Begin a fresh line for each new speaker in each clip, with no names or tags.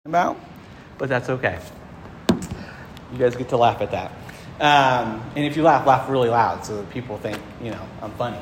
about, but that's okay. You guys get to laugh at that. And if you laugh really loud so that people think, I'm funny.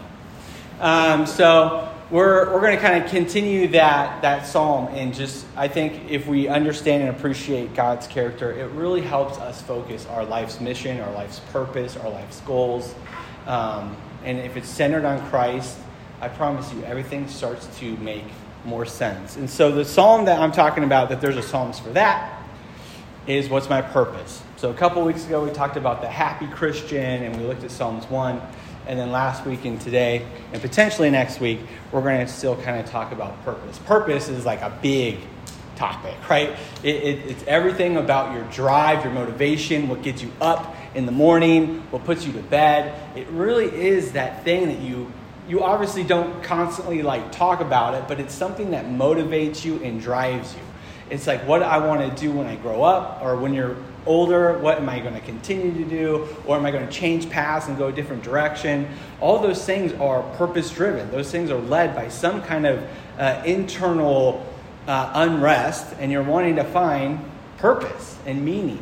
So we're going to kind of continue that psalm, and just, I think if we understand and appreciate God's character, it really helps us focus our life's mission, our life's purpose, our life's goals. And if it's centered on Christ, I promise you, everything starts to make more sense. And so the psalm that I'm talking about, that there's a psalms for that, is what's my purpose. So a couple weeks ago, we talked about the happy Christian, and we looked at Psalms 1. And then last week and today, and potentially next week, we're going to still kind of talk about purpose. Purpose is like a big topic, right? It's everything about your drive, your motivation, what gets you up in the morning, what puts you to bed. It really is that thing that you obviously don't constantly talk about it, but it's something that motivates you and drives you. It's like, what I want to do when I grow up, or when you're older, what am I going to continue to do, or am I going to change paths and go a different direction? All those things are purpose-driven. Those things are led by some kind of internal unrest, and you're wanting to find purpose and meaning.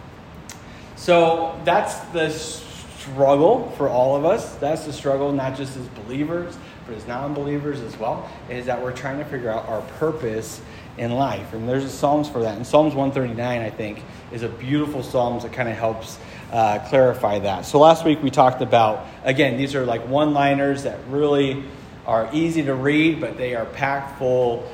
So that's the struggle for all of us. That's the struggle, not just as believers, but as non-believers as well, is that we're trying to figure out our purpose in life. And there's Psalms for that. And Psalms 139, I think, is a beautiful Psalms that kind of helps clarify that. So last week we talked about, again, these are like one-liners that really are easy to read, but they are packed full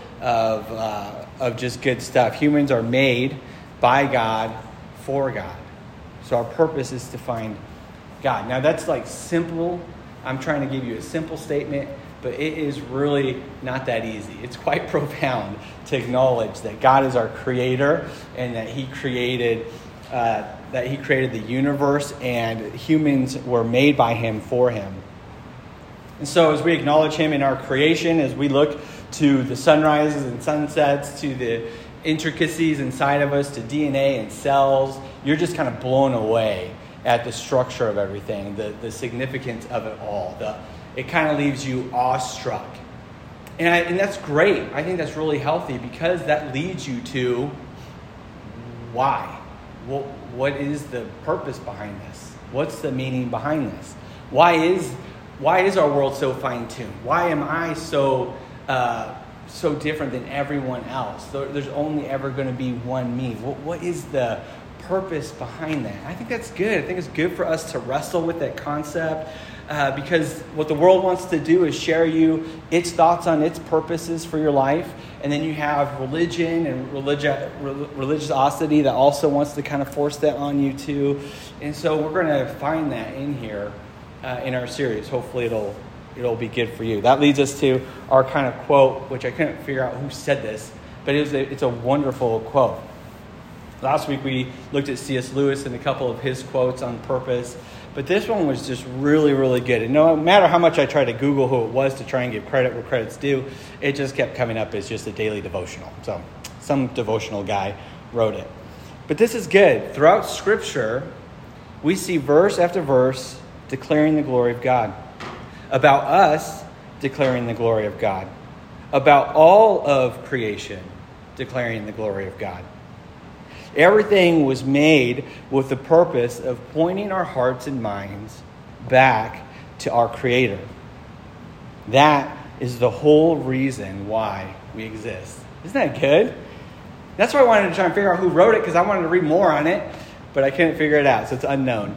of just good stuff. Humans are made by God for God. So our purpose is to find God. Now that's simple. I'm trying to give you a simple statement, but it is really not that easy. It's quite profound to acknowledge that God is our creator, and that He created the universe, and humans were made by Him for Him. And so as we acknowledge Him in our creation, as we look to the sunrises and sunsets, to the intricacies inside of us, to DNA and cells, you're just kind of blown away at the structure of everything, the significance of it all. It kind of leaves you awestruck. And that's great. I think that's really healthy, because that leads you to why. What is the purpose behind this? What's the meaning behind this? Why is our world so fine-tuned? Why am I so different than everyone else? There's only ever going to be one me. What is the purpose behind that? I think that's good. I think it's good for us to wrestle with that concept, because what the world wants to do is share you its thoughts on its purposes for your life. And then you have religion and religiosity that also wants to kind of force that on you too. And so we're going to find that in here in our series. Hopefully it'll be good for you. That leads us to our kind of quote, which I couldn't figure out who said this, but it's a wonderful quote. Last week we looked at C.S. Lewis and a couple of his quotes on purpose, but this one was just really, really good. And no matter how much I tried to Google who it was to try and give credit where credit's due, it just kept coming up as just a daily devotional. So some devotional guy wrote it. But this is good. Throughout Scripture, we see verse after verse declaring the glory of God. About us declaring the glory of God. About all of creation declaring the glory of God. Everything was made with the purpose of pointing our hearts and minds back to our Creator. That is the whole reason why we exist. Isn't that good? That's why I wanted to try and figure out who wrote it, because I wanted to read more on it, but I couldn't figure it out, so it's unknown.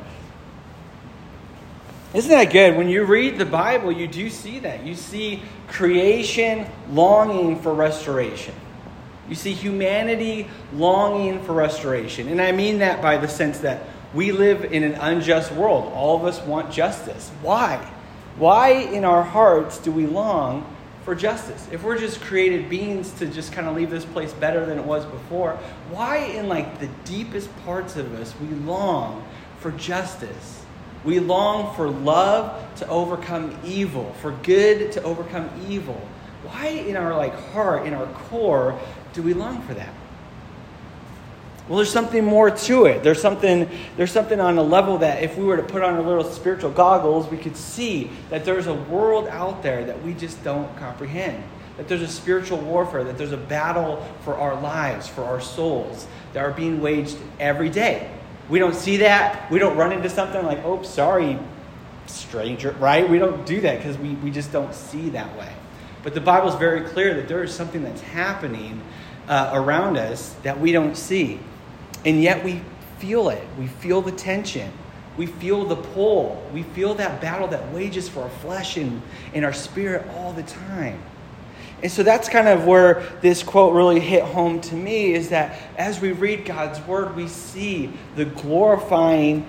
Isn't that good? When you read the Bible, you do see that. You see creation longing for restoration. You see humanity longing for restoration. And I mean that by the sense that we live in an unjust world. All of us want justice. Why? Why in our hearts do we long for justice? If we're just created beings to just kind of leave this place better than it was before, why in the deepest parts of us we long for justice? We long for love to overcome evil, for good to overcome evil. Why in our heart, in our core, do we long for that? Well, there's something more to it. There's something on a level that if we were to put on our little spiritual goggles, we could see that there's a world out there that we just don't comprehend. that there's a spiritual warfare, that there's a battle for our lives, for our souls, that are being waged every day. We don't see that. We don't run into something like, oh, sorry, stranger, right? We don't do that because we just don't see that way. But the Bible's very clear that there is something that's happening around us that we don't see. And yet we feel it. We feel the tension. We feel the pull. We feel that battle that wages for our flesh and our spirit all the time. And so that's kind of where this quote really hit home to me, is that as we read God's word, we see the glorifying,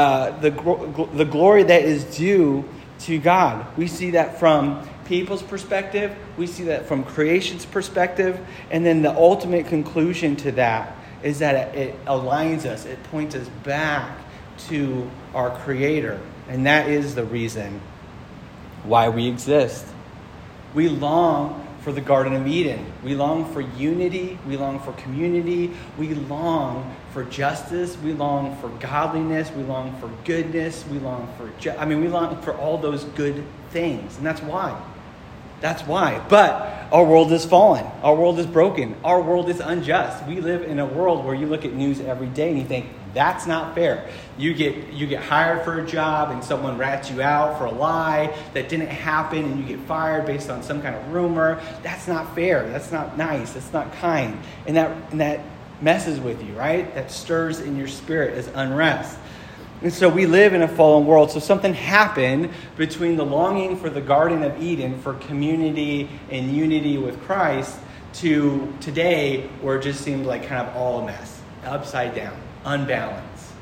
the glory that is due to God. We see that from people's perspective. We see that from creation's perspective. And then the ultimate conclusion to that is that it aligns us. It points us back to our Creator. And that is the reason why we exist. We long for the Garden of Eden. We long for unity. We long for community. We long for justice. We long for godliness. We long for goodness. We long for we long for all those good things. And that's why. That's why. But our world is fallen. Our world is broken. Our world is unjust. We live in a world where you look at news every day and you think, that's not fair. You get hired for a job and someone rats you out for a lie that didn't happen, and you get fired based on some kind of rumor. That's not fair. That's not nice. That's not kind. And that messes with you, right? That stirs in your spirit as unrest. And so we live in a fallen world. So something happened between the longing for the Garden of Eden, for community and unity with Christ, to today where it just seemed like kind of all a mess, upside down, unbalanced.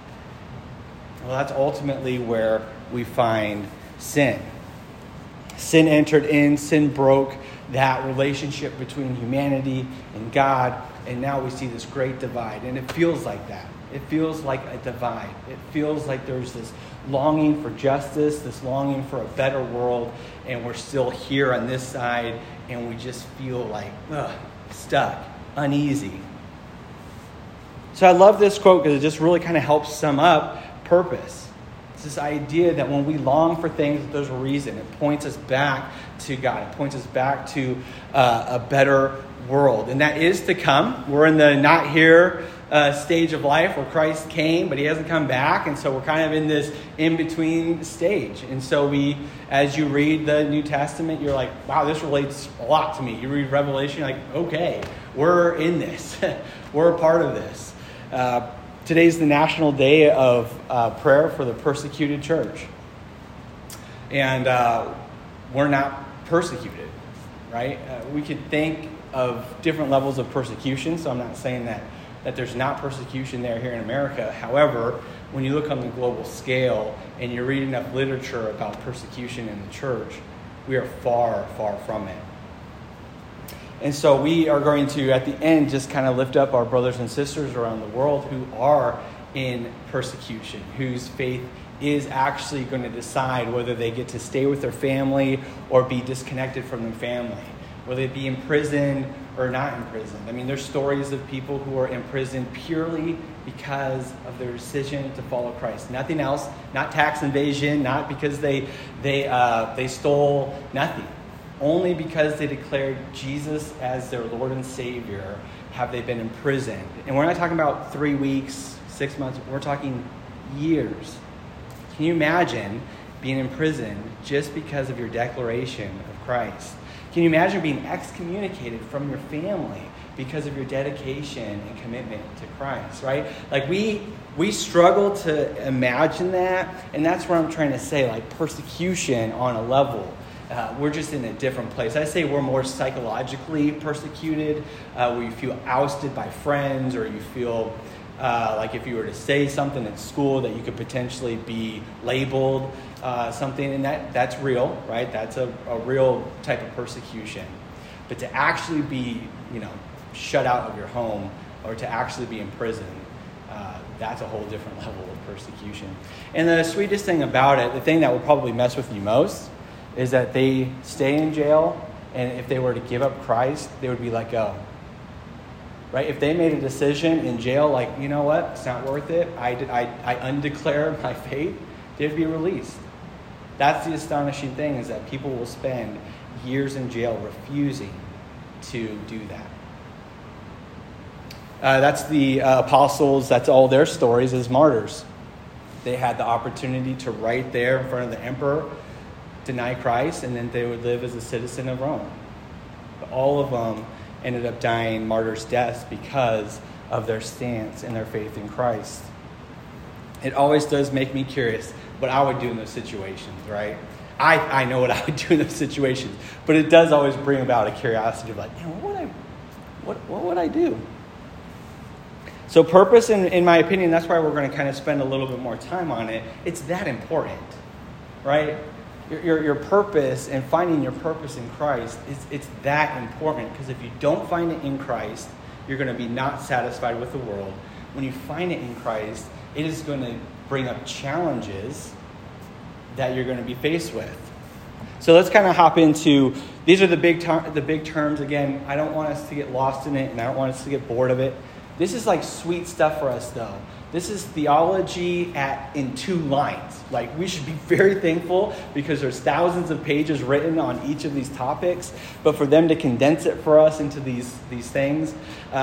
Well, that's ultimately where we find sin. Sin entered in, sin broke that relationship between humanity and God, and now we see this great divide. And it feels like that. It feels like a divide. It feels like there's this longing for justice, this longing for a better world, and we're still here on this side, and we just feel like stuck, uneasy. So I love this quote because it just really kind of helps sum up purpose. It's this idea that when we long for things, there's a reason. It points us back to God. It points us back to a better world. And that is to come. We're in the not here stage of life where Christ came, but he hasn't come back. And so we're kind of in this in-between stage. And so as you read the New Testament, you're like, wow, this relates a lot to me. You read Revelation, you're like, okay, we're in this. We're a part of this. Today's the National Day of Prayer for the Persecuted Church. And we're not persecuted, right? We could think of different levels of persecution, so I'm not saying that there's not persecution here in America. However, when you look on the global scale and you read enough literature about persecution in the church, we are far, far from it. And so we are going to, at the end, just kind of lift up our brothers and sisters around the world who are in persecution, whose faith is actually going to decide whether they get to stay with their family or be disconnected from their family, whether they be imprisoned or not imprisoned. I mean, there's stories of people who are imprisoned purely because of their decision to follow Christ. Nothing else, not tax evasion, not because they stole, nothing. Only because they declared Jesus as their Lord and Savior have they been imprisoned. And we're not talking about 3 weeks, 6 months. We're talking years. Can you imagine being imprisoned just because of your declaration of Christ? Can you imagine being excommunicated from your family because of your dedication and commitment to Christ, right? Like we struggle to imagine that, and that's what I'm trying to say, like persecution on a level. We're just in a different place. I say we're more psychologically persecuted, where you feel ousted by friends, or you feel like if you were to say something at school that you could potentially be labeled something, and that's real, right? That's a real type of persecution. But to actually be, shut out of your home, or to actually be in prison, that's a whole different level of persecution. And the sweetest thing about it, the thing that would probably mess with you most, is that they stay in jail, and if they were to give up Christ, they would be let go. Right? If they made a decision in jail, like, you know what, it's not worth it, I undeclare my faith, they'd be released. That's the astonishing thing, is that people will spend years in jail refusing to do that. That's the apostles. That's all their stories as martyrs. They had the opportunity to right there in front of the emperor deny Christ, and then they would live as a citizen of Rome. But all of them ended up dying martyrs' deaths because of their stance and their faith in Christ. It always does make me curious what I would do in those situations, right? I know what I would do in those situations, but it does always bring about a curiosity of like, man, what would I do? So purpose, in my opinion, that's why we're going to kind of spend a little bit more time on it. It's that important, right? Your purpose and finding your purpose in Christ, it's that important, because if you don't find it in Christ, you're going to be not satisfied with the world. When you find it in Christ, it is going to bring up challenges that you're going to be faced with. So let's kind of hop into, these are the big terms. Again, I don't want us to get lost in it, and I don't want us to get bored of it. This is like sweet stuff for us, though. This is theology in 2 lines. Like, we should be very thankful because there's thousands of pages written on each of these topics. But for them to condense it for us into these things,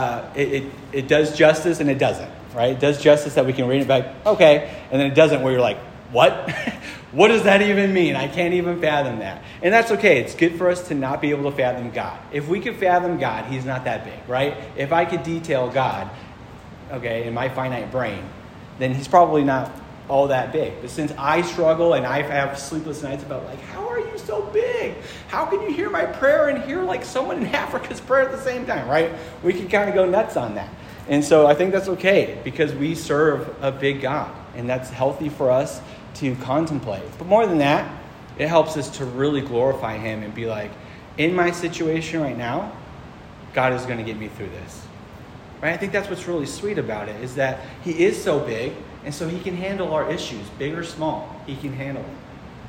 it does justice and it doesn't, right? It does justice that we can read it back, okay, and then it doesn't, where you're like, what? What does that even mean? I can't even fathom that. And that's okay. It's good for us to not be able to fathom God. If we could fathom God, he's not that big, right? If I could detail God, okay, in my finite brain, then he's probably not all that big. But since I struggle and I have sleepless nights about like, how are you so big? How can you hear my prayer and hear like someone in Africa's prayer at the same time, right? We can kind of go nuts on that. And so I think that's okay, because we serve a big God, and that's healthy for us to contemplate. But more than that, it helps us to really glorify him and be like, in my situation right now, God is going to get me through this. Right? I think that's what's really sweet about it, is that he is so big, and so he can handle our issues, big or small. He can handle them.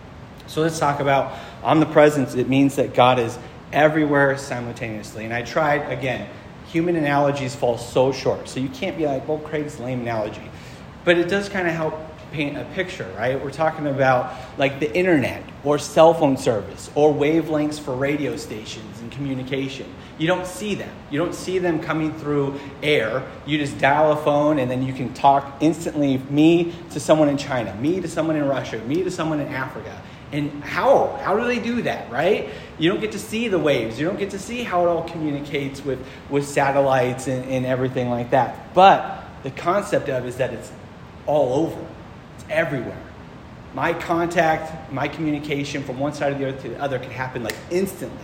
So let's talk about omnipresence. It means that God is everywhere simultaneously. And I tried, again, human analogies fall so short. So you can't be like, well, Craig's lame analogy. But it does kind of help paint a picture, right? We're talking about like the internet or cell phone service or wavelengths for radio stations and communication. You don't see them. You don't see them coming through air. You just dial a phone and then you can talk instantly, me to someone in China, me to someone in Russia, me to someone in Africa. And how do they do that, right? You don't get to see the waves. You don't get to see how it all communicates with satellites and everything like that. But the concept of it is that it's all over. It's everywhere. My contact, my communication from one side of the earth to the other can happen like instantly.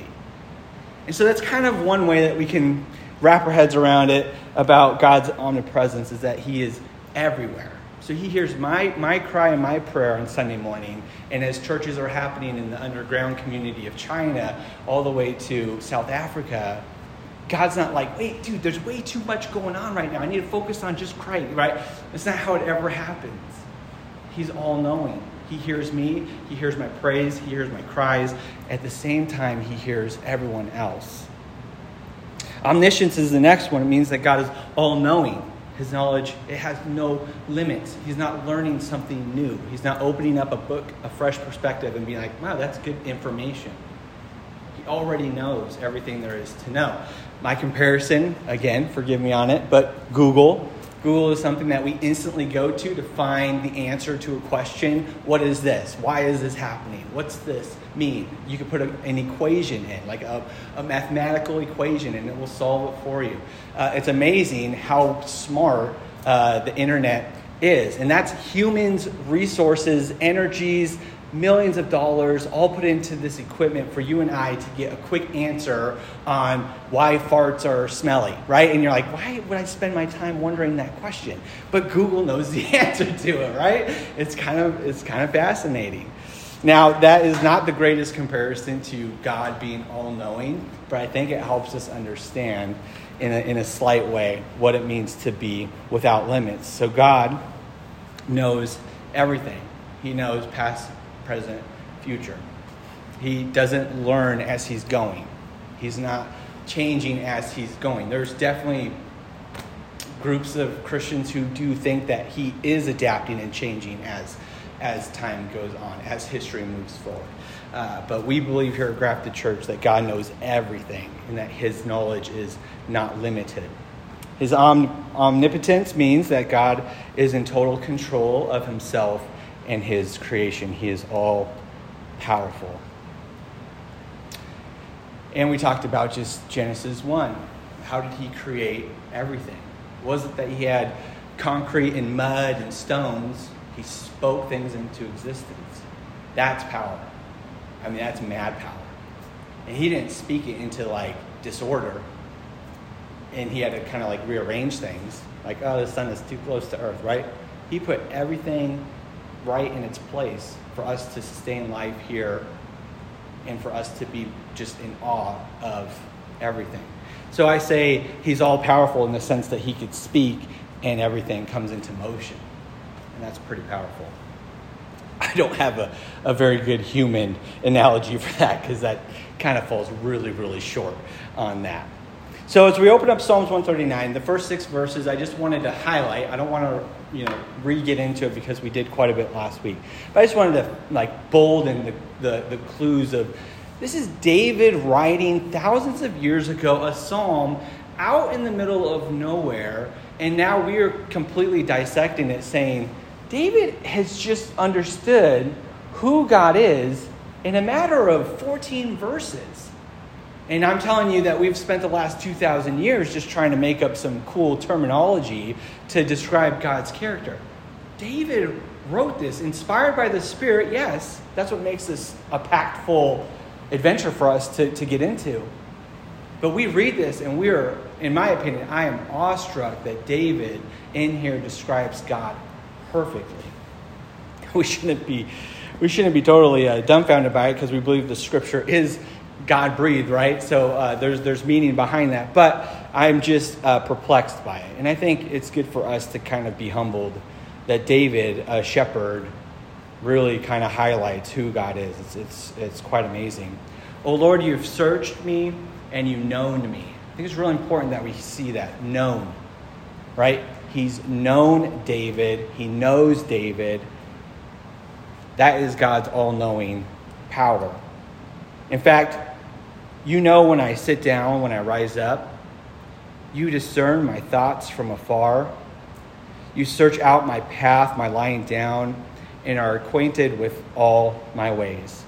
And so that's kind of one way that we can wrap our heads around it about God's omnipresence, is that he is everywhere. So he hears my cry and my prayer on Sunday morning. And as churches are happening in the underground community of China all the way to South Africa, God's not like, wait, dude, there's way too much going on right now. I need to focus on just Christ, right? That's not how it ever happens. He's all-knowing. He hears me. He hears my praise. He hears my cries. At the same time, he hears everyone else. Omniscience is the next one. It means that God is all-knowing. His knowledge, it has no limits. He's not learning something new. He's not opening up a book, a fresh perspective, and being like, wow, that's good information. He already knows everything there is to know. My comparison, again, forgive me on it, but Google. Google is something that we instantly go to find the answer to a question. What is this? Why is this happening? What's this mean? You can put an equation in, like a mathematical equation, and it will solve it for you. It's amazing how smart the internet is. And that's humans, resources, energies, millions of dollars all put into this equipment for you and I to get a quick answer on why farts are smelly, right? And you're like, why would I spend my time wondering that question? But Google knows the answer to it, right? It's kind of fascinating. Now, that is not the greatest comparison to God being all-knowing, but I think it helps us understand in a slight way what it means to be without limits. So God knows everything. He knows past, present, future. He doesn't learn as he's going. He's not changing as he's going. There's definitely groups of Christians who do think that he is adapting and changing as time goes on, as history moves forward. But we believe here at Grafted Church that God knows everything and that his knowledge is not limited. His omnipotence means that God is in total control of himself and his creation. He is all powerful. And we talked about just Genesis 1. How did he create everything? Was it that he had concrete and mud and stones? He spoke things into existence. That's power. I mean, that's mad power. And he didn't speak it into like disorder. And he had to kind of like rearrange things. Like, oh, the sun is too close to earth, right? He put everything right in its place for us to sustain life here and for us to be just in awe of everything. So I say he's all powerful in the sense that he could speak and everything comes into motion. And that's pretty powerful. I don't have a very good human analogy for that because that kind of falls really, really short on that. So as we open up Psalms 139, the first 6 verses, I just wanted to highlight. I don't want to, re-get into it because we did quite a bit last week. But I just wanted to bolden the clues of this is David writing thousands of years ago a psalm out in the middle of nowhere, and now we are completely dissecting it, saying David has just understood who God is in a matter of 14 verses. And I'm telling you that we've spent the last 2,000 years just trying to make up some cool terminology to describe God's character. David wrote this, inspired by the Spirit, yes. That's what makes this a packed-full adventure for us to get into. But we read this and we are, in my opinion, I am awestruck that David in here describes God perfectly. We shouldn't be totally dumbfounded by it because we believe the Scripture is God-breathed, right? So there's meaning behind that. But I'm just perplexed by it. And I think it's good for us to kind of be humbled that David, a shepherd, really kind of highlights who God is. It's quite amazing. Oh Lord, you've searched me and you've known me. I think it's really important that we see that. Known, right? He's known David. He knows David. That is God's all-knowing power. In fact, you know when I sit down, when I rise up. You discern my thoughts from afar. You search out my path, my lying down, and are acquainted with all my ways.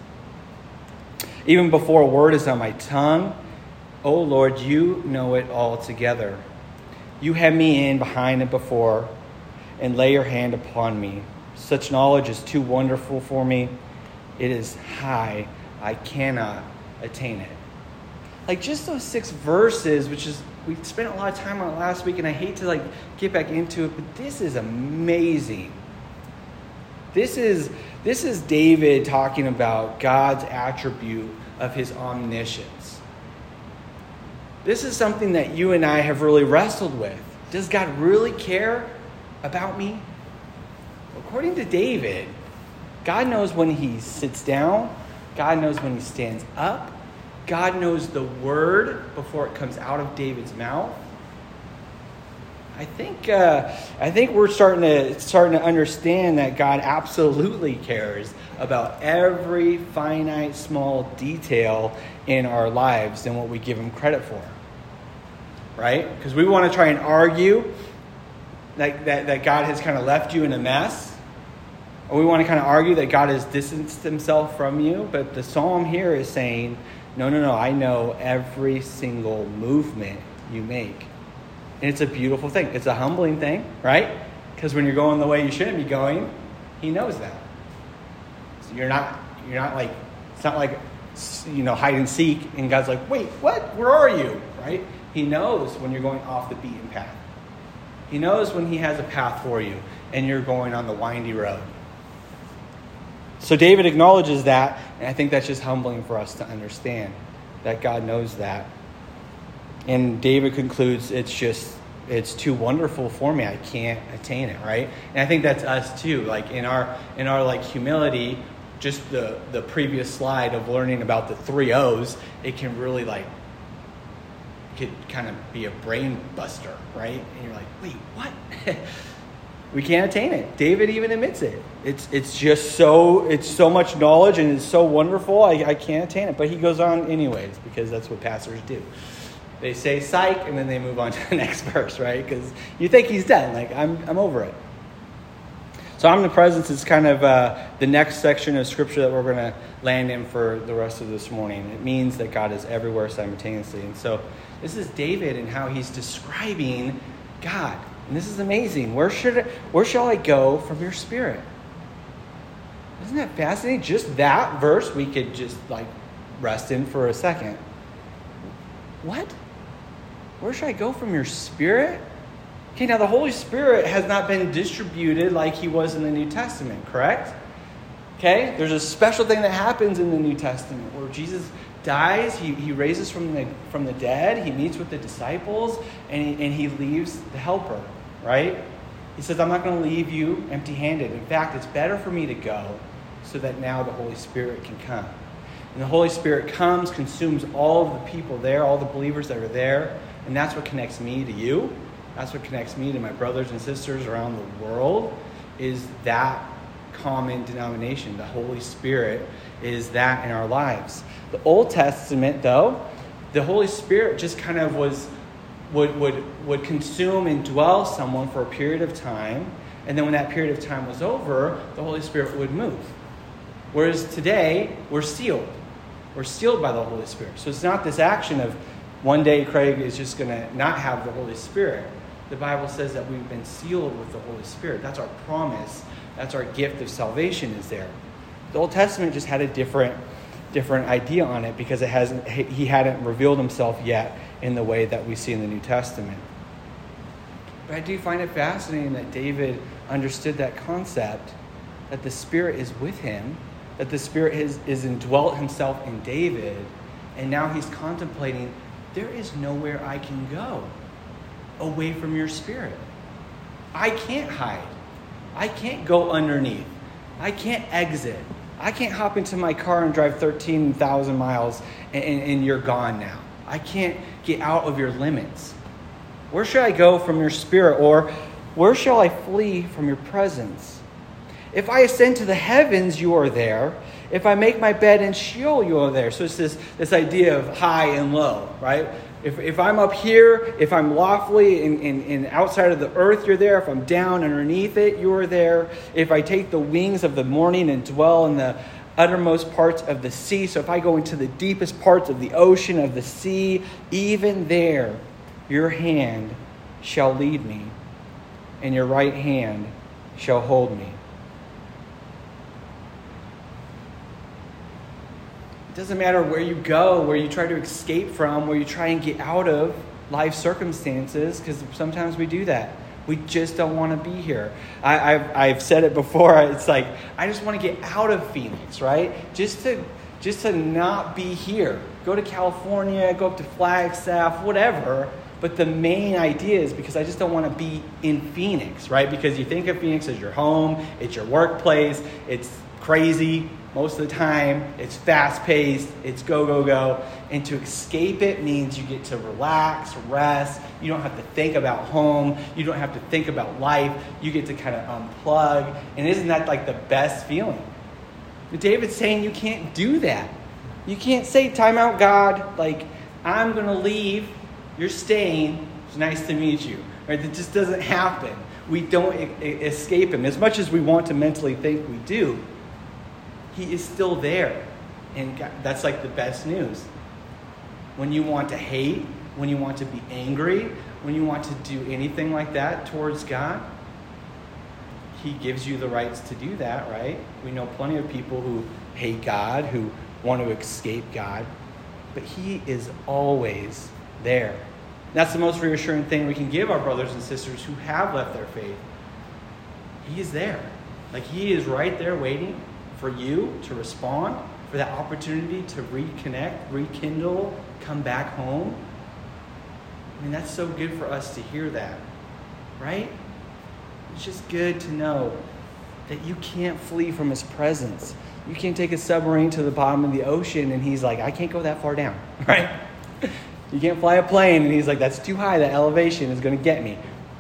Even before a word is on my tongue, O Lord, you know it altogether. You hem me in behind and before, and lay your hand upon me. Such knowledge is too wonderful for me. It is high. I cannot attain it. Like just those 6 verses, which is, we spent a lot of time on it last week, and I hate to get back into it, but this is amazing. This is David talking about God's attribute of his omniscience. This is something that you and I have really wrestled with. Does God really care about me? According to David, God knows when he sits down. God knows when he stands up. God knows the word before it comes out of David's mouth. I think we're starting to understand that God absolutely cares about every finite small detail in our lives and what we give him credit for. Right? Because we want to try and argue that God has kind of left you in a mess. Or we want to kind of argue that God has distanced himself from you. But the psalm here is saying, no, I know every single movement you make. And it's a beautiful thing. It's a humbling thing, right? Because when you're going the way you shouldn't be going, he knows that. So you're not like, it's not like, hide and seek. And God's like, wait, what? Where are you? Right? He knows when you're going off the beaten path. He knows when he has a path for you and you're going on the windy road. So David acknowledges that, and I think that's just humbling for us to understand that God knows that. And David concludes, it's too wonderful for me. I can't attain it, right? And I think that's us too. Like in our humility, just the previous slide of learning about the 3 O's, it can really could kind of be a brain buster, right? And you're like, wait, what? We can't attain it. David even admits it. It's just so much knowledge and it's so wonderful. I can't attain it. But he goes on anyways, because that's what pastors do. They say psych and then they move on to the next verse, right? Because you think he's done. Like, I'm over it. So omnipresence is kind of the next section of scripture that we're going to land in for the rest of this morning. It means that God is everywhere simultaneously. And so this is David and how he's describing God. And this is amazing. Where shall I go from your spirit? Isn't that fascinating? Just that verse we could just like rest in for a second. What? Where should I go from your spirit? Okay, now the Holy Spirit has not been distributed like he was in the New Testament, correct? Okay, there's a special thing that happens in the New Testament where Jesus dies, he raises from the dead, he meets with the disciples, and he leaves the helper, right? He says, I'm not going to leave you empty-handed. In fact, it's better for me to go so that now the Holy Spirit can come. And the Holy Spirit comes, consumes all of the people there, all the believers that are there, and that's what connects me to you. That's what connects me to my brothers and sisters around the world, is that common denomination. The Holy Spirit is that in our lives. The Old Testament, though, the Holy Spirit just kind of would consume and dwell someone for a period of time, and then when that period of time was over, the Holy Spirit would move. Whereas today, we're sealed. We're sealed by the Holy Spirit. So it's not this action of one day Craig is just going to not have the Holy Spirit. The Bible says that we've been sealed with the Holy Spirit. That's our promise. That's our gift of salvation is there. The Old Testament just had a different idea on it because he hadn't revealed himself yet in the way that we see in the New Testament. But I do find it fascinating that David understood that concept, that the Spirit is with him, that the Spirit is indwelt himself in David, and now he's contemplating, there is nowhere I can go away from your Spirit. I can't hide. I can't go underneath. I can't exit. I can't hop into my car and drive 13,000 miles and you're gone now. I can't get out of your limits. Where shall I go from your Spirit? Or where shall I flee from your presence? If I ascend to the heavens, you are there. If I make my bed in Sheol, you are there. So it's this idea of high and low, right? If I'm up here, if I'm lawfully in outside of the earth, you're there. If I'm down underneath it, you are there. If I take the wings of the morning and dwell in the uttermost parts of the sea. So if I go into the deepest parts of the ocean, of the sea, even there, your hand shall lead me, and your right hand shall hold me. It doesn't matter where you go, where you try to escape from, where you try and get out of life circumstances, because sometimes we do that. We just don't want to be here. I've said it before. It's like, I just want to get out of Phoenix, right? Just to not be here. Go to California, go up to Flagstaff, whatever. But the main idea is because I just don't want to be in Phoenix, right? Because you think of Phoenix as your home, it's your workplace, it's crazy most of the time, it's fast-paced, it's go, go, go. And to escape it means you get to relax, rest. You don't have to think about home. You don't have to think about life. You get to kind of unplug. And isn't that like the best feeling? But David's saying you can't do that. You can't say, time out, God. Like, I'm going to leave. You're staying. It's nice to meet you. Right? That just doesn't happen. We don't escape him. As much as we want to mentally think we do, he is still there. And God, that's like the best news. When you want to hate, when you want to be angry, when you want to do anything like that towards God, he gives you the rights to do that, right? We know plenty of people who hate God, who want to escape God, but he is always there. That's the most reassuring thing we can give our brothers and sisters who have left their faith. He is there. Like, he is right there waiting for you to respond, for that opportunity to reconnect, rekindle, come back home. I mean, that's so good for us to hear that, right? It's just good to know that you can't flee from his presence. You can't take a submarine to the bottom of the ocean and he's like, I can't go that far down, right? You can't fly a plane and he's like, that's too high, that elevation is going to get me.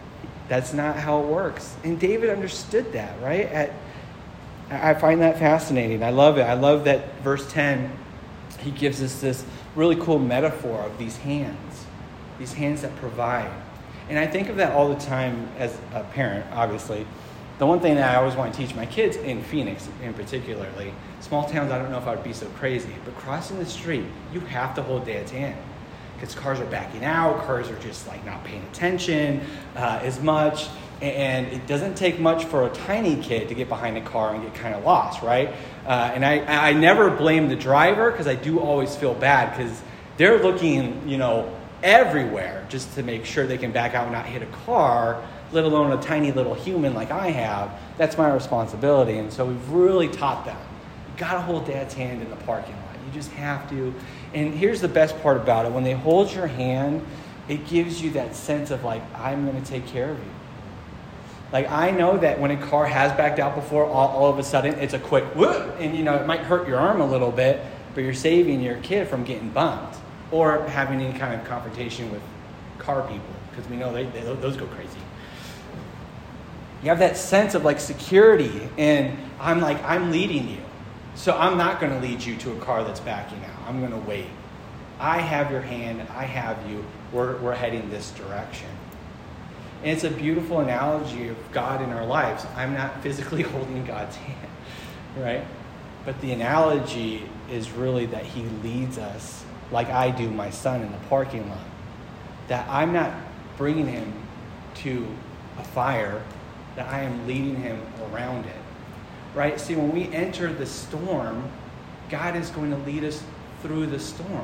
That's not how it works. And David understood that, right? I find that fascinating. I love it. I love that verse 10, he gives us this really cool metaphor of these hands that provide. And I think of that all the time as a parent, obviously. The one thing that I always want to teach my kids, in Phoenix in particularly, small towns, I don't know if I would be so crazy, but crossing the street, you have to hold Dad's hand. Because cars are backing out, cars are just like not paying attention as much. And it doesn't take much for a tiny kid to get behind a car and get kind of lost, right? And I never blame the driver, because I do always feel bad, because they're looking, everywhere just to make sure they can back out and not hit a car, let alone a tiny little human like I have. That's my responsibility. And so we've really taught them, you got to hold Dad's hand in the parking lot. You just have to. And here's the best part about it. When they hold your hand, it gives you that sense of like, I'm going to take care of you. Like, I know that when a car has backed out before, all of a sudden it's a quick whoop, and it might hurt your arm a little bit, but you're saving your kid from getting bumped or having any kind of confrontation with car people, because we know those go crazy. You have that sense of like security, and I'm leading you. So I'm not going to lead you to a car that's backing out. I'm going to wait. I have your hand. I have you. We're heading this direction. And it's a beautiful analogy of God in our lives. I'm not physically holding God's hand, right? But the analogy is really that he leads us, like I do my son in the parking lot. That I'm not bringing him to a fire, that I am leading him around it, right? See, when we enter the storm, God is going to lead us through the storm,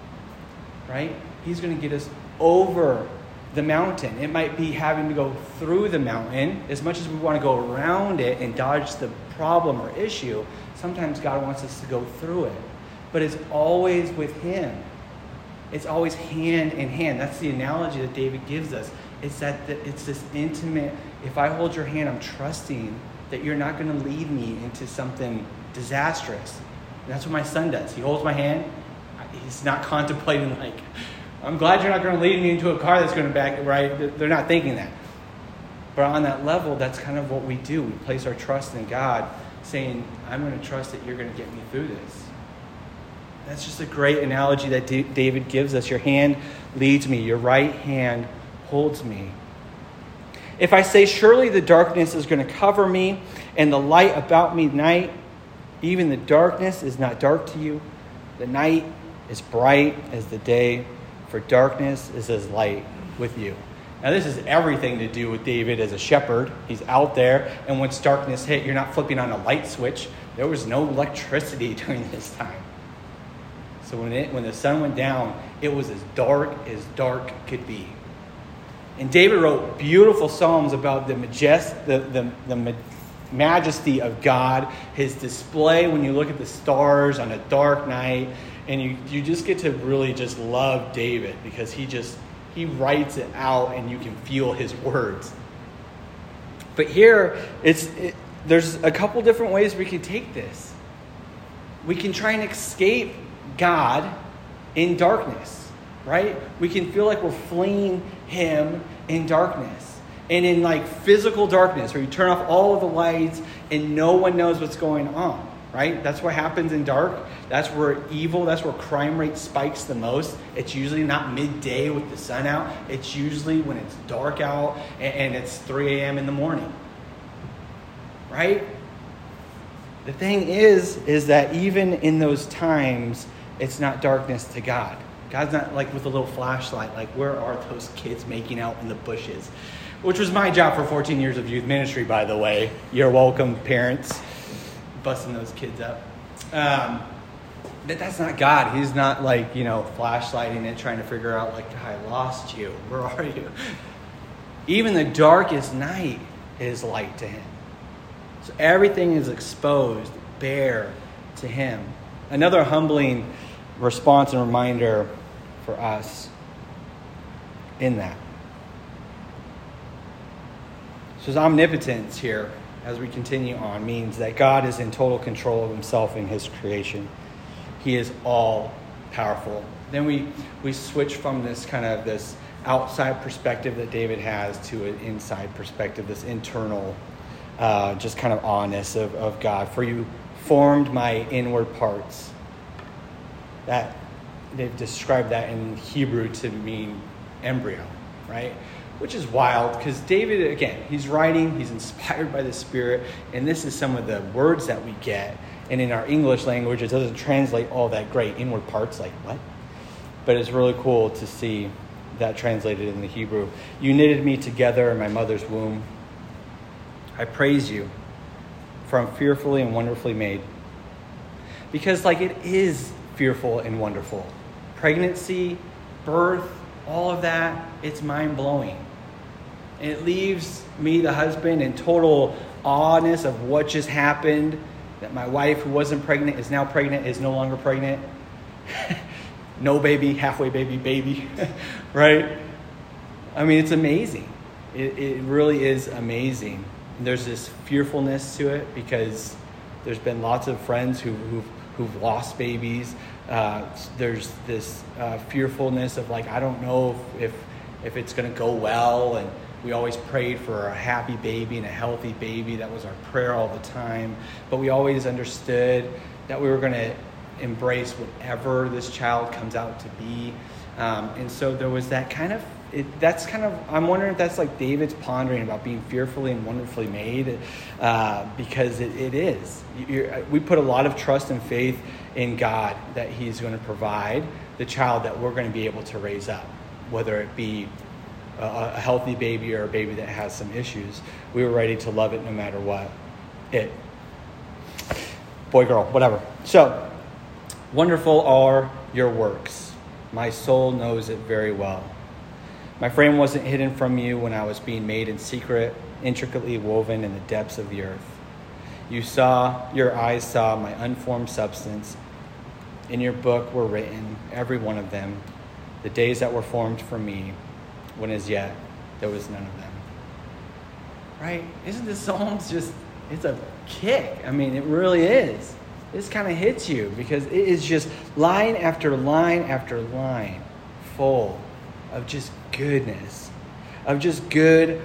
right? He's going to get us over the mountain. It might be having to go through the mountain. As much as we want to go around it and dodge the problem or issue, sometimes God wants us to go through it. But it's always with him. It's always hand in hand. That's the analogy that David gives us. It's it's this intimate, if I hold your hand, I'm trusting that you're not going to lead me into something disastrous. And that's what my son does. He holds my hand. He's not contemplating like, I'm glad you're not going to lead me into a car that's going to back, right? They're not thinking that. But on that level, that's kind of what we do. We place our trust in God, saying, I'm going to trust that you're going to get me through this. That's just a great analogy that David gives us. Your hand leads me. Your right hand holds me. If I say, surely the darkness is going to cover me and the light about me night, even the darkness is not dark to you. The night is bright as the day, for darkness is as light with you. Now, this is everything to do with David as a shepherd. He's out there, and once darkness hit, you're not flipping on a light switch. There was no electricity during this time. So when the sun went down, it was as dark could be. And David wrote beautiful psalms about the majesty of God, his display when you look at the stars on a dark night. And you just get to really just love David, because he writes it out and you can feel his words. But here, there's a couple different ways we can take this. We can try and escape God in darkness, right? We can feel like we're fleeing him in darkness. And in like physical darkness, where you turn off all of the lights and no one knows what's going on, right? That's what happens in dark. That's where crime rate spikes the most. It's usually not midday with the sun out. It's usually when it's dark out and it's 3 a.m. in the morning, right? The thing is that even in those times, it's not darkness to God. God's not like with a little flashlight, like, where are those kids making out in the bushes? Which was my job for 14 years of youth ministry, by the way. You're welcome, parents, busting those kids up. That's not God. He's not like, flashlighting it, trying to figure out like, I lost you. Where are you? Even the darkest night is light to him. So everything is exposed, bare to him. Another humbling response and reminder for us in that. So his omnipotence here, as we continue on, means that God is in total control of himself and his creation. He is all powerful. Then we switch from this kind of this outside perspective that David has to an inside perspective, this internal, just kind of awness of God. For you formed my inward parts. That they've described that in Hebrew to mean embryo, right? Which is wild because David, again, he's writing, he's inspired by the Spirit, and this is some of the words that we get. And in our English language, it doesn't translate all that great. Inward parts, like what? But it's really cool to see that translated in the Hebrew. You knitted me together in my mother's womb. I praise you, for I'm fearfully and wonderfully made. Because it is fearful and wonderful. Pregnancy, birth, all of that, it's mind-blowing. And it leaves me, the husband, in total awness of what just happened, that my wife, who wasn't pregnant, is now pregnant, is no longer pregnant. No baby, halfway baby, right? I mean, it's amazing. It really is amazing. And there's this fearfulness to it because there's been lots of friends who've lost babies. There's this fearfulness of I don't know if it's going to go well. And we always prayed for a happy baby and a healthy baby. That was our prayer all the time. But we always understood that we were going to embrace whatever this child comes out to be. And so there was that I'm wondering if that's David's pondering about being fearfully and wonderfully made, because it is. We put a lot of trust and faith in God that he's going to provide the child that we're going to be able to raise up, whether it be a healthy baby or a baby that has some issues. We were ready to love it no matter what. Boy, girl, whatever. So, wonderful are your works. My soul knows it very well. My frame wasn't hidden from you when I was being made in secret, intricately woven in the depths of the earth. Your eyes saw my unformed substance. In your book were written, every one of them, the days that were formed for me, when as yet there was none of them. Right? Isn't this song it's a kick? I mean, it really is. This kind of hits you because it is just line after line after line full of just goodness, of just good,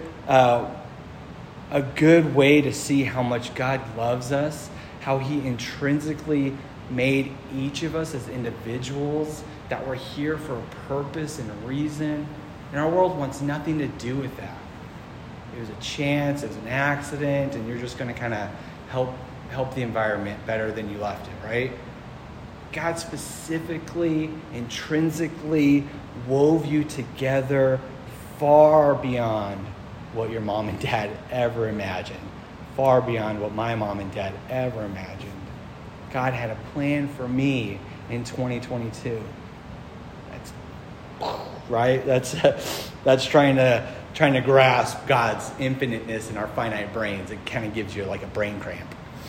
a good way to see how much God loves us, how he intrinsically made each of us as individuals, that we're here for a purpose and a reason. And our world wants nothing to do with that. It was a chance, it was an accident, and you're just going to kind of help the environment better than you left it, right? God specifically, intrinsically wove you together far beyond what your mom and dad ever imagined, far beyond what my mom and dad ever imagined. God had a plan for me in 2022. That's right. That's trying to grasp God's infiniteness in our finite brains. It kind of gives you a brain cramp.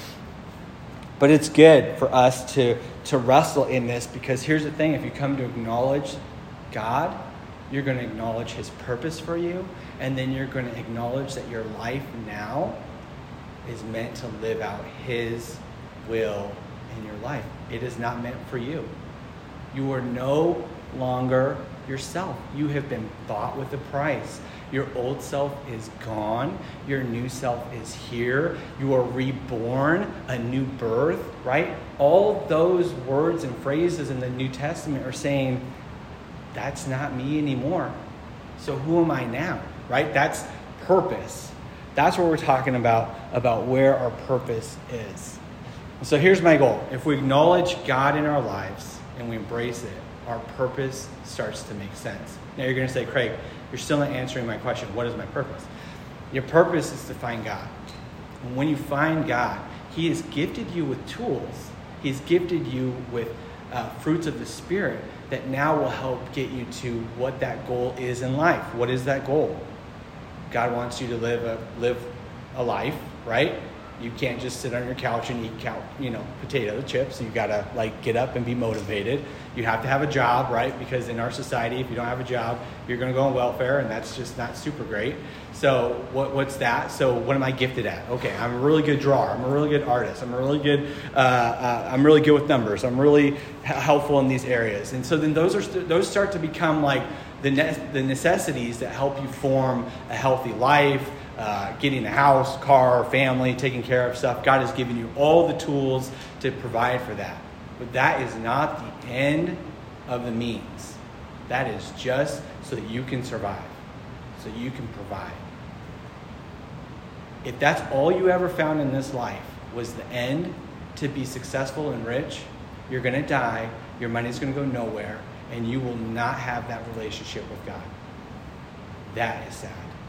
But it's good for us to wrestle in this, because here's the thing. If you come to acknowledge God, you're going to acknowledge his purpose for you, and then you're going to acknowledge that your life now is meant to live out his will in your life. It is not meant for you. You are no longer yourself. You have been bought with a price. Your old self is gone. Your new self is here. You are reborn, a new birth, right? All those words and phrases in the New Testament are saying, that's not me anymore. So who am I now, right? That's purpose. That's what we're talking about where our purpose is. So here's my goal. If we acknowledge God in our lives and we embrace it, our purpose starts to make sense. Now you're going to say, Craig, you're still not answering my question. What is my purpose? Your purpose is to find God. And when you find God, he has gifted you with tools. He's gifted you with fruits of the Spirit that now will help get you to what that goal is in life. What is that goal? God wants you to live a life, right? You can't just sit on your couch and eat potato chips. You got to get up and be motivated. You have to have a job, right? Because in our society, if you don't have a job, you're going to go on welfare, and that's just not super great. So what's that? So what am I gifted at? Okay, I'm a really good drawer. I'm a really good artist. I'm really good with numbers. I'm really helpful in these areas. And so then those start to become the necessities that help you form a healthy life, getting a house, car, family, taking care of stuff. God has given you all the tools to provide for that. But that is not the end of the means. That is just so that you can survive, so you can provide. If that's all you ever found in this life was the end to be successful and rich, you're going to die, your money's going to go nowhere, and you will not have that relationship with God. That is sad.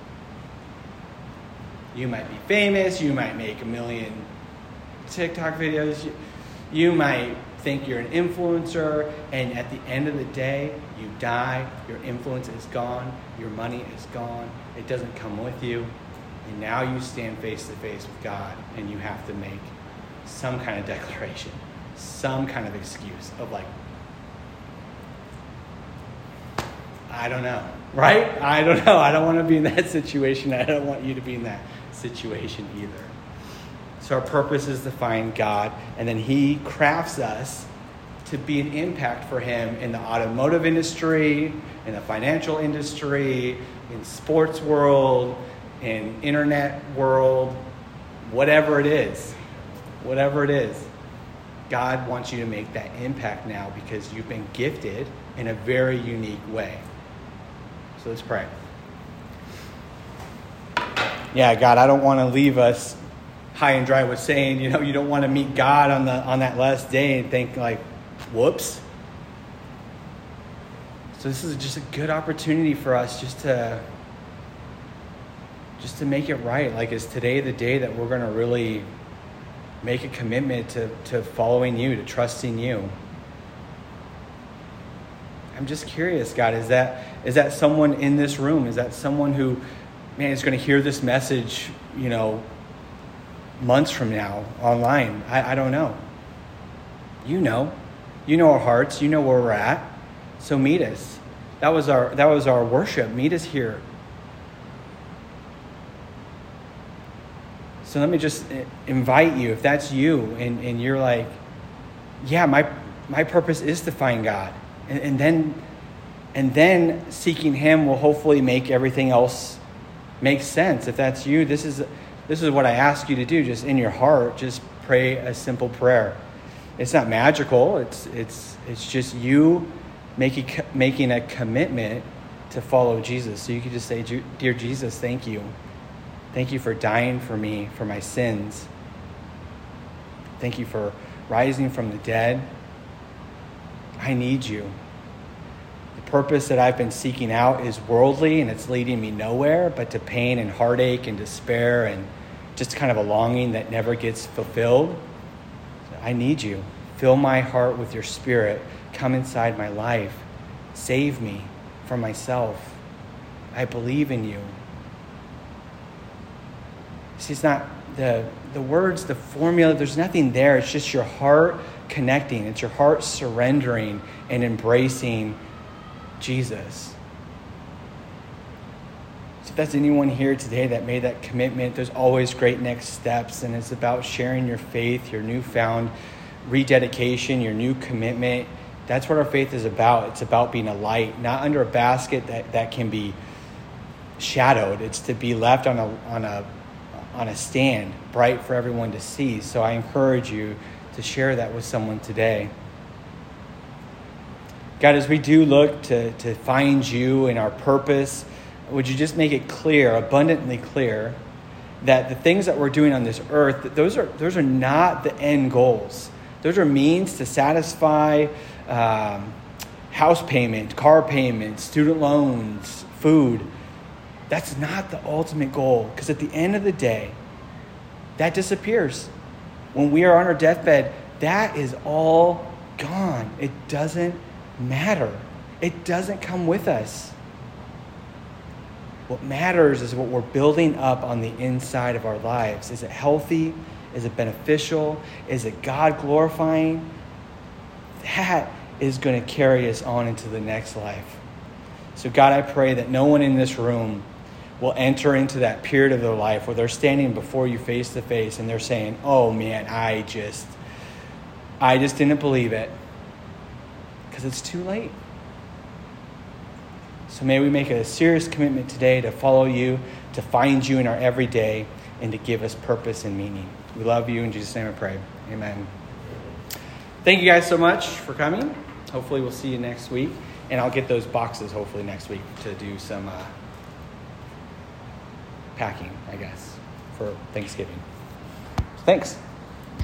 You might be famous, you might make 1 million TikTok videos, you might think you're an influencer, and at the end of the day, you die, your influence is gone, your money is gone, it doesn't come with you, and now you stand face to face with God, and you have to make some kind of declaration, some kind of excuse of like, I don't know, right? I don't know. I don't want to be in that situation. I don't want you to be in that situation either. So our purpose is to find God, and then He crafts us to be an impact for Him in the automotive industry, in the financial industry, in sports world, in internet world, whatever it is. Whatever it is. God wants you to make that impact now because you've been gifted in a very unique way. So let's pray. Yeah, God, I don't want to leave us high and dry with saying, you don't want to meet God on that last day and think like, whoops. So this is just a good opportunity for us just to make it right. Like, is today the day that we're going to really make a commitment to following you, to trusting you? I'm just curious, God, is that someone in this room? Is that someone who, is going to hear this message, months from now online? I don't know. You know our hearts. You know where we're at. So meet us. That was our worship. Meet us here. So let me just invite you, if that's you, and you're like, yeah, my purpose is to find God. And then seeking Him will hopefully make everything else make sense. If that's you, this is what I ask you to do. Just in your heart, just pray a simple prayer. It's not magical. It's just you making a commitment to follow Jesus. So you could just say, "Dear Jesus, thank you. Thank you for dying for me, for my sins. Thank you for rising from the dead. I need you. The purpose that I've been seeking out is worldly, and it's leading me nowhere but to pain and heartache and despair and just kind of a longing that never gets fulfilled. I need you. Fill my heart with your Spirit. Come inside my life. Save me from myself. I believe in you." See, it's not the words, the formula, there's nothing there. It's just your heart connecting. It's your heart surrendering and embracing Jesus. So if that's anyone here today that made that commitment, there's always great next steps, and it's about sharing your faith, your newfound rededication, your new commitment. That's what our faith is about. It's about being a light, not under a basket that can be shadowed. It's to be left on a stand, bright for everyone to see. So I encourage you to share that with someone today. God, as we do look to find you and our purpose, would you just make it clear, abundantly clear, that the things that we're doing on this earth, those are not the end goals. Those are means to satisfy house payment, car payment, student loans, food. That's not the ultimate goal, because at the end of the day, that disappears. When we are on our deathbed, that is all gone. It doesn't matter. It doesn't come with us. What matters is what we're building up on the inside of our lives. Is it healthy? Is it beneficial? Is it God-glorifying? That is going to carry us on into the next life. So God, I pray that no one in this room will enter into that period of their life where they're standing before you face to face and they're saying, "Oh man, I just didn't believe it," because it's too late. So may we make a serious commitment today to follow you, to find you in our everyday, and to give us purpose and meaning. We love you. In Jesus' name I pray. Amen. Thank you guys so much for coming. Hopefully we'll see you next week. And I'll get those boxes hopefully next week to do some packing, I guess, for Thanksgiving. Thanks.